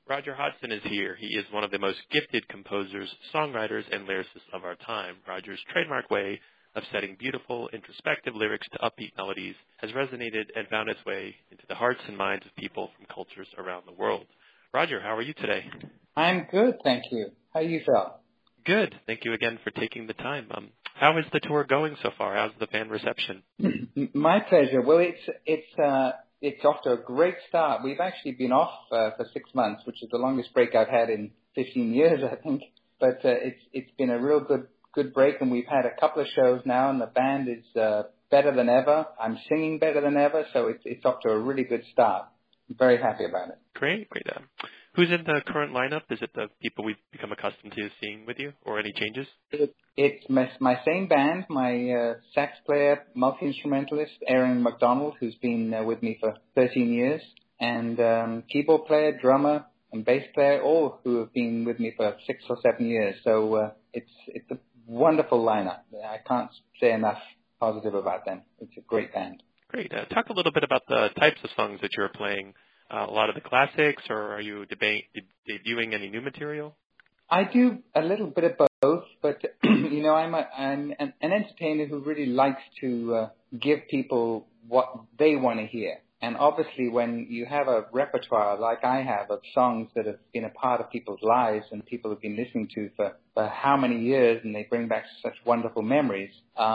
Roger Hodgson is here. He is one of the most gifted composers, songwriters, and lyricists of our time. Roger's trademark way of setting beautiful, introspective lyrics to upbeat melodies has resonated and found its way into the hearts and minds of people from cultures around the world. Roger, how are you today? I'm good, thank you. How are you, Phil? Good. Thank you again for taking the time. How is the tour going so far? How's the fan reception? My pleasure. Well, it's off to a great start. We've actually been off for 6 months, which is the longest break I've had in 15 years, I think. But it's been a real good break, and we've had a couple of shows now, and the band is better than ever. I'm singing better than ever, so it's off to a really good start. I'm very happy about it. Great. Who's in the current lineup? Is it the people we've become accustomed to seeing with you, or any changes? It's my same band, my sax player, multi-instrumentalist, Aaron McDonald, who's been with me for 13 years, and keyboard player, drummer, and bass player, all who have been with me for 6 or 7 years. So it's a wonderful lineup. I can't say enough positive about them. It's a great band. Great. Talk a little bit about the types of songs that you're playing. A lot of the classics, or are you debuting any new material? I do a little bit of both, but I'm an entertainer who really likes to give people what they want to hear. And obviously, when you have a repertoire like I have of songs that have been a part of people's lives and people have been listening to for how many years, and they bring back such wonderful memories,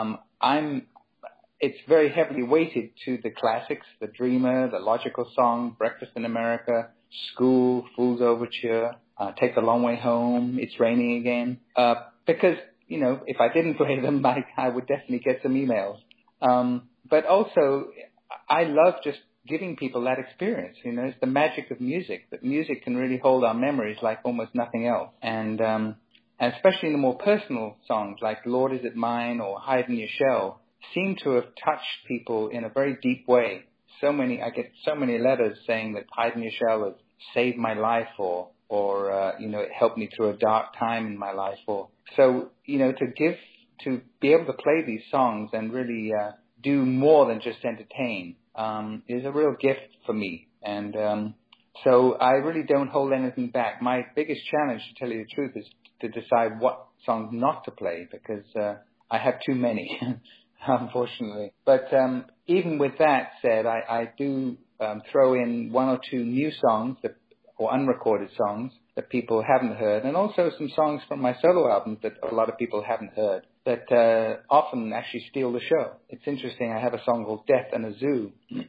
it's very heavily weighted to the classics, The Dreamer, The Logical Song, Breakfast in America, School, Fool's Overture, Take the Long Way Home, It's Raining Again. Because, if I didn't play them, I would definitely get some emails. But also, I love just giving people that experience. It's the magic of music, that music can really hold our memories like almost nothing else. And especially in the more personal songs like Lord Is It Mine or Hide in Your Shell, seem to have touched people in a very deep way. I get so many letters saying that Hide in Your Shell has saved my life, or it helped me through a dark time in my life. To be able to play these songs and really do more than just entertain is a real gift for me. And so I really don't hold anything back. My biggest challenge, to tell you the truth, is to decide what songs not to play, because I have too many. Unfortunately. But even with that said, I do throw in 1 or 2 new songs or unrecorded songs that people haven't heard, and also some songs from my solo albums that a lot of people haven't heard that often actually steal the show. It's interesting. I have a song called Death in a Zoo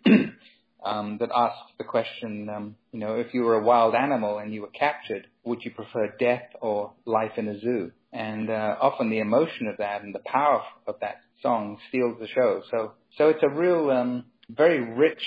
that asks the question, if you were a wild animal and you were captured, would you prefer death or life in a zoo? And often the emotion of that and the power of that song steals the show. So it's a real, very rich,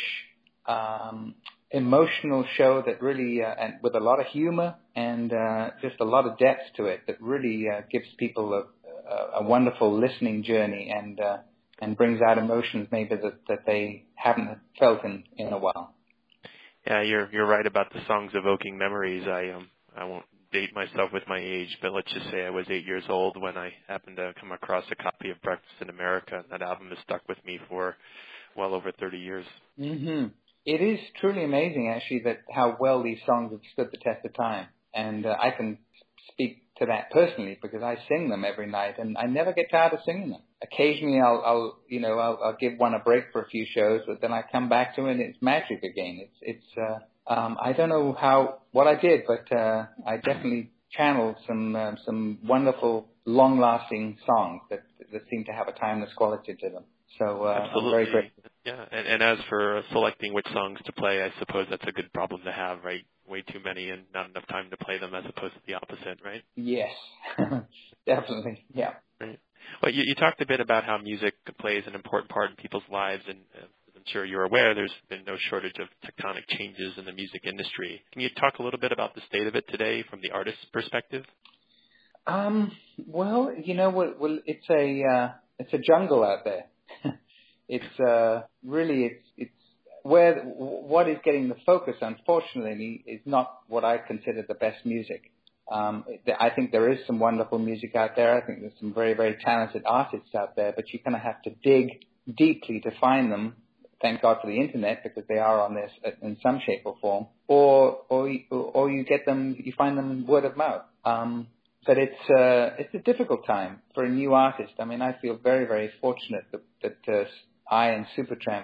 emotional show that really, and with a lot of humor and just a lot of depth to it, that really gives people a wonderful listening journey and brings out emotions maybe that they haven't felt in a while. Yeah, you're right about the songs evoking memories. I won't date myself with my age, but let's just say I was 8 years old when I happened to come across a copy of Breakfast in America, and that album has stuck with me for well over 30 years. Mm-hmm. It is truly amazing, actually, that how well these songs have stood the test of time. And I can speak to that personally because I sing them every night, and I never get tired of singing them. Occasionally, I'll give one a break for a few shows, but then I come back to it, and it's magic again. I don't know what I did, but I definitely channeled some wonderful, long-lasting songs that seem to have a timeless quality to them. So I'm very grateful. Yeah, and as for selecting which songs to play, I suppose that's a good problem to have, right? Way too many and not enough time to play them, as opposed to the opposite, right? Yes, definitely, yeah. Right. Well, you talked a bit about how music plays an important part in people's lives, and I'm sure you're aware there's been no shortage of tectonic changes in the music industry. Can you talk a little bit about the state of it today from the artist's perspective? Well, it's a jungle out there. It's where what is getting the focus, unfortunately, is not what I consider the best music. I think there is some wonderful music out there. I think there's some very, very talented artists out there, but you're going to have to dig deeply to find them thank God for the internet because they are on this in some shape or form, or you get them, you find them word of mouth. But it's a difficult time for a new artist. I mean, I feel very, very fortunate that I and Supertramp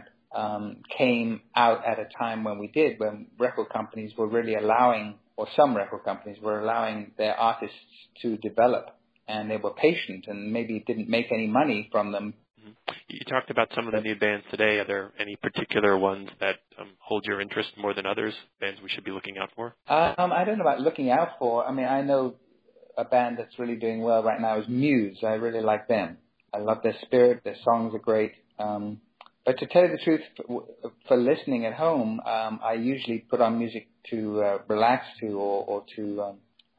came out at a time when we did, when record companies were really allowing, or some record companies were allowing their artists to develop, and they were patient and maybe didn't make any money from them. You talked about some of the new bands today. Are there any particular ones that hold your interest more than others, bands we should be looking out for? I don't know about looking out for. I mean, I know a band that's really doing well right now is Muse. I really like them. I love their spirit. Their songs are great. But to tell you the truth, for listening at home, I usually put on music to relax to or to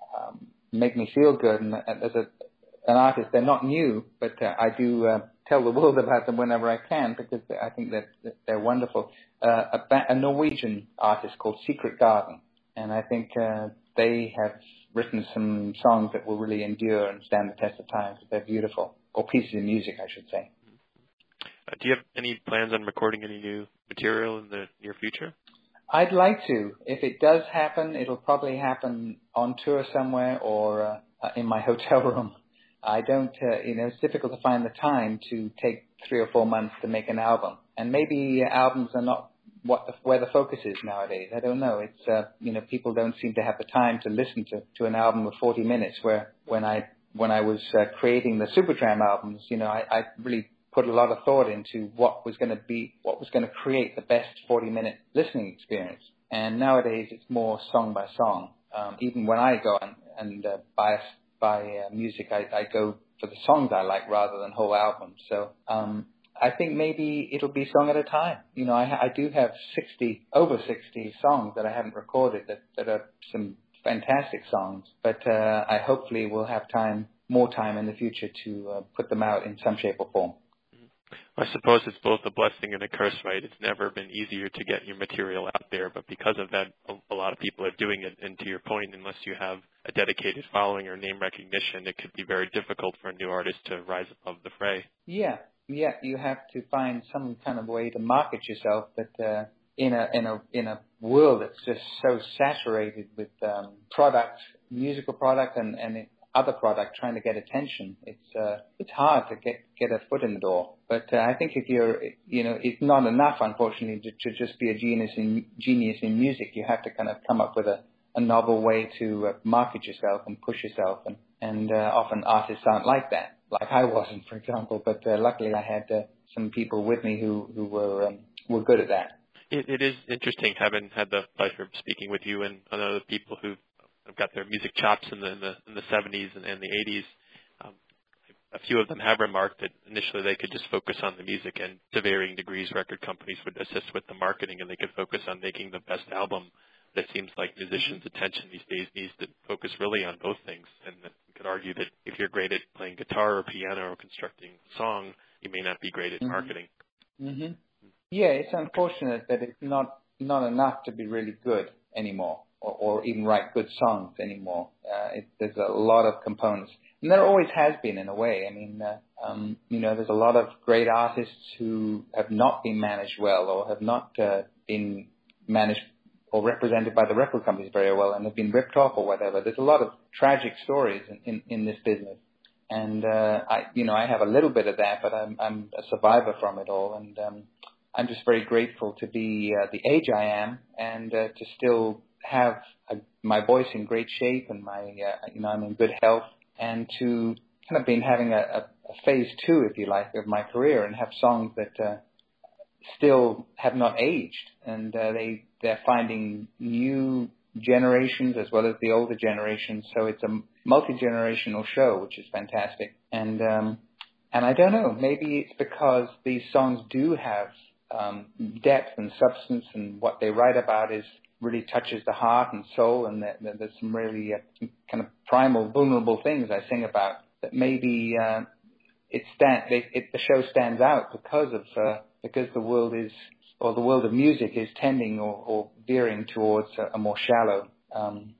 make me feel good. And as an artist, they're not new, but I do tell the world about them whenever I can because I think that they're wonderful. A Norwegian artist called Secret Garden, and I think they have written some songs that will really endure and stand the test of time because they're beautiful, or pieces of music, I should say. Do you have any plans on recording any new material in the near future? I'd like to. If it does happen, it'll probably happen on tour somewhere or in my hotel room. I don't, it's difficult to find the time to take 3 or 4 months to make an album. And maybe albums are not where the focus is nowadays. I don't know. It's, people don't seem to have the time to listen to an album of 40 minutes where when I was creating the Supertramp albums, I really put a lot of thought into what was going to create the best 40-minute listening experience. And nowadays it's more song by song. Even when I go and buy music, I go for the songs I like rather than whole albums. So I think maybe it'll be song at a time. I do have over 60 songs that I haven't recorded that are some fantastic songs, but I hopefully will have more time in the future to put them out in some shape or form. I suppose it's both a blessing and a curse, right? It's never been easier to get your material out there, but because of that, a lot of people are doing it. And to your point, unless you have a dedicated following or name recognition, it could be very difficult for a new artist to rise above the fray. Yeah, you have to find some kind of way to market yourself, but in a world that's just so saturated with musical product and other product trying to get attention, it's hard to get a foot in the door. But I think if it's not enough, unfortunately, to just be a genius in music. You have to kind of come up with a novel way to market yourself and push yourself, and often artists aren't like that, like I wasn't, for example. But luckily, I had some people with me who were good at that. It is interesting having had the pleasure of speaking with you and other people who have got their music chops in the 70s and the 80s. A few of them have remarked that initially they could just focus on the music, and to varying degrees, record companies would assist with the marketing, and they could focus on making the best album. But it seems like musicians' attention these days needs to focus really on both things. And you could argue that if you're great at playing guitar or piano or constructing a song, you may not be great at marketing. Mm-hmm. Yeah, it's unfortunate that it's not enough to be really good anymore, or even write good songs anymore. There's a lot of components. And there always has been, in a way. I mean, there's a lot of great artists who have not been managed well, or have not been managed or represented by the record companies very well, and have been ripped off or whatever. There's a lot of tragic stories in this business. And I have a little bit of that, but I'm a survivor from it all, and I'm just very grateful to be the age I am, and to still have my voice in great shape, and I'm in good health, and to kind of been having a phase 2, if you like, of my career, and have songs that still have not aged, and they're finding new generations as well as the older generations. So it's a multi-generational show, which is fantastic. And I don't know, maybe it's because these songs do have depth and substance, and what they write about really touches the heart and soul, and there's some really kind of primal, vulnerable things I sing about that maybe the show stands out because the world of music is tending or veering towards a more shallow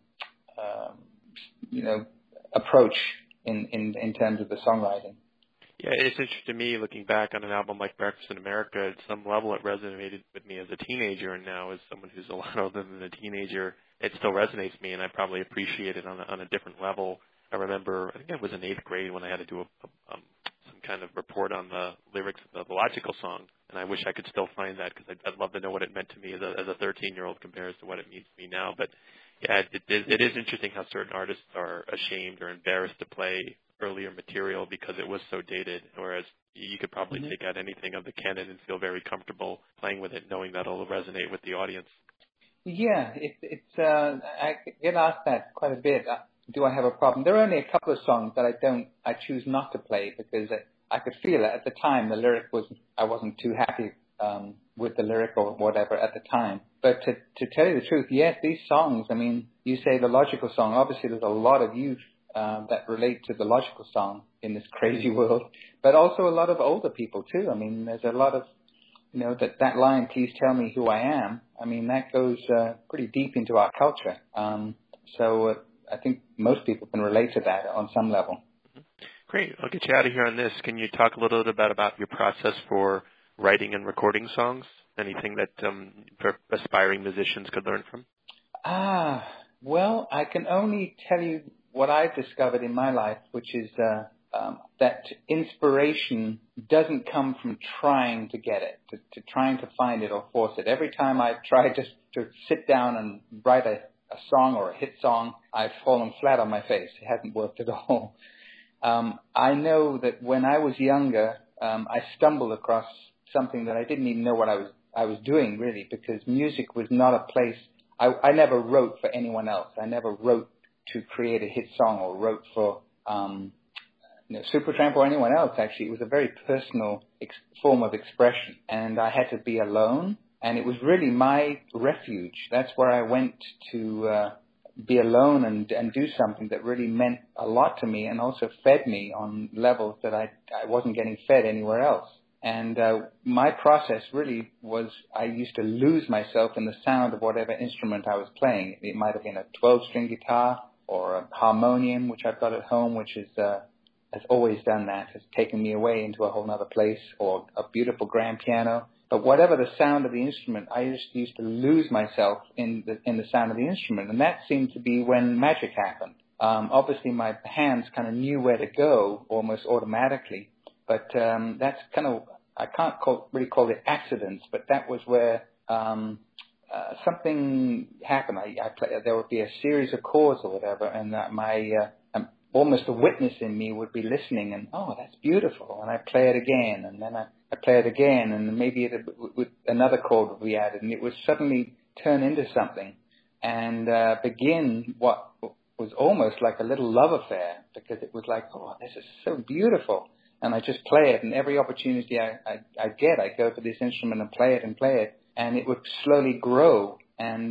approach in terms of the songwriting. Yeah, it's interesting to me looking back on an album like Breakfast in America. At some level, it resonated with me as a teenager, and now as someone who's a lot older than a teenager, it still resonates with me, and I probably appreciate it on a different level. I remember, I think I was in 8th grade when I had to do some kind of report on the lyrics of the Logical song, and I wish I could still find that because I'd love to know what it meant to me as a 13-year-old compared to what it means to me now. But yeah, it is interesting how certain artists are ashamed or embarrassed to play earlier material because it was so dated, whereas you could probably take out anything of the canon and feel very comfortable playing with it, knowing that it'll resonate with the audience. Yeah, I get asked that quite a bit. Do I have a problem? There are only a couple of songs that I choose not to play because I could feel it at the time. The lyric I wasn't too happy with the lyric or whatever at the time. But to tell you the truth, yes, these songs, I mean, you say the Logical song, obviously there's a lot of youth that relate to the Logical song in this crazy world, but also a lot of older people too. I mean, there's a lot of, that line, please tell me who I am. I mean, that goes pretty deep into our culture. So I think most people can relate to that on some level. Great. I'll get you out of here on this. Can you talk a little bit about your process for writing and recording songs? Anything that aspiring musicians could learn from? Well, I can only tell you what I've discovered in my life, which is that inspiration doesn't come from trying to get it, to trying to find it or force it. Every time I've tried to sit down and write a song or a hit song, I've fallen flat on my face. It hasn't worked at all. I know that when I was younger, I stumbled across something that I didn't even know what I was doing, really, because music was not a place. I never wrote for anyone else. I never wrote to create a hit song or wrote for Supertramp or anyone else, actually. It was a very personal form of expression, and I had to be alone, and it was really my refuge. That's where I went to be alone and do something that really meant a lot to me and also fed me on levels that I wasn't getting fed anywhere else. And my process really was I used to lose myself in the sound of whatever instrument I was playing. It might have been a 12-string guitar or a harmonium, which I've got at home, which is has always done that, has taken me away into a whole other place, or a beautiful grand piano. But whatever the sound of the instrument, I just used to lose myself in the sound of the instrument. And that seemed to be when magic happened. Obviously, my hands kind of knew where to go almost automatically. But that's kind of, I can't really call it accidents, but that was where something happened. There would be a series of chords or whatever, and almost the witness in me would be listening, and that's beautiful, and I play it again, and then I play it again, and maybe another chord would be added, and it would suddenly turn into something, and begin what was almost like a little love affair, because it was like, this is so beautiful. And I just play it, and every opportunity I get, I go to this instrument and play it, and it would slowly grow and,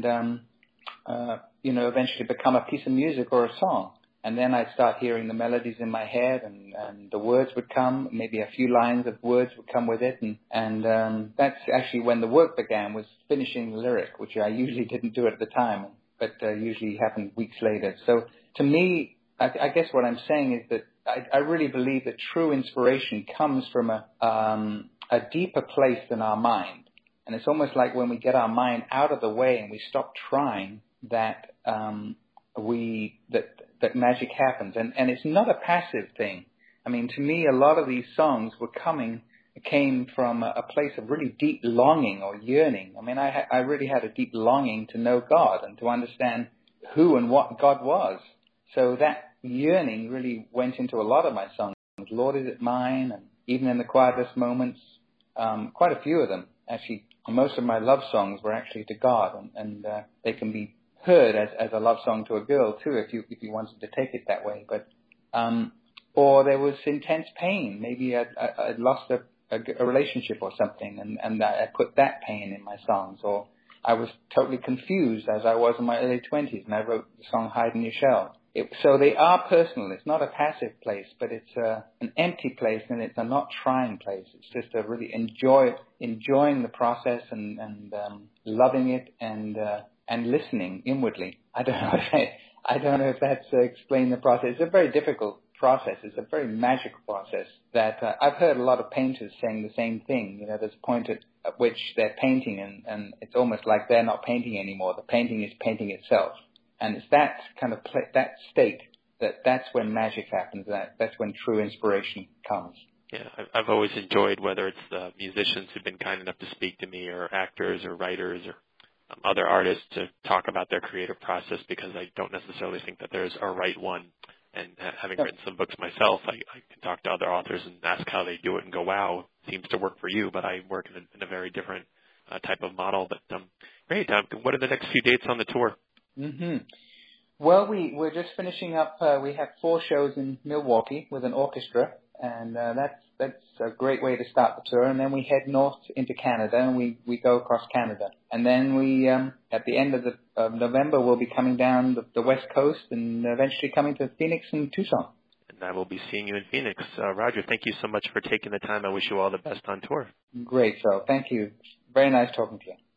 eventually become a piece of music or a song. And then I'd start hearing the melodies in my head, and the words would come, maybe a few lines of words would come with it, and that's actually when the work began, was finishing the lyric, which I usually didn't do at the time, but usually happened weeks later. So to me, I guess what I'm saying is that I really believe that true inspiration comes from a deeper place than our mind. And it's almost like when we get our mind out of the way and we stop trying, that that magic happens. And it's not a passive thing. I mean, to me, a lot of these songs came from a place of really deep longing or yearning. I mean, I really had a deep longing to know God and to understand who and what God was. So that yearning really went into a lot of my songs. Lord, is it mine? And even in the quietest moments, quite a few of them. Actually, most of my love songs were actually to God, and they can be heard as a love song to a girl too, if you wanted to take it that way. But or there was intense pain. Maybe I'd lost a relationship or something, and I put that pain in my songs. Or I was totally confused, as I was in my early 20s, and I wrote the song "Hide in Your Shell." So they are personal. It's not a passive place, but it's an empty place, and it's a not trying place. It's just a really enjoying the process and loving it and listening inwardly. I don't know if that's explained the process. It's a very difficult process. It's a very magical process that I've heard a lot of painters saying the same thing. You know, there's a point at which they're painting and it's almost like they're not painting anymore. The painting is painting itself. And it's that kind of that state that's when magic happens. That's when true inspiration comes. Yeah, I've always enjoyed, whether it's musicians who've been kind enough to speak to me, or actors, or writers, or other artists, to talk about their creative process, because I don't necessarily think that there's a right one. And having written some books myself, I can talk to other authors and ask how they do it and go, wow, it seems to work for you, but I work in a very different type of model. But great. What are the next few dates on the tour? Mm-hmm. Well, we're just finishing up. We have 4 shows in Milwaukee with an orchestra, and that's a great way to start the tour. And then we head north into Canada, and we go across Canada. And then we, at the end of November, we'll be coming down the West Coast and eventually coming to Phoenix and Tucson. And I will be seeing you in Phoenix. Roger, thank you so much for taking the time. I wish you all the best on tour. Great, so thank you. Very nice talking to you.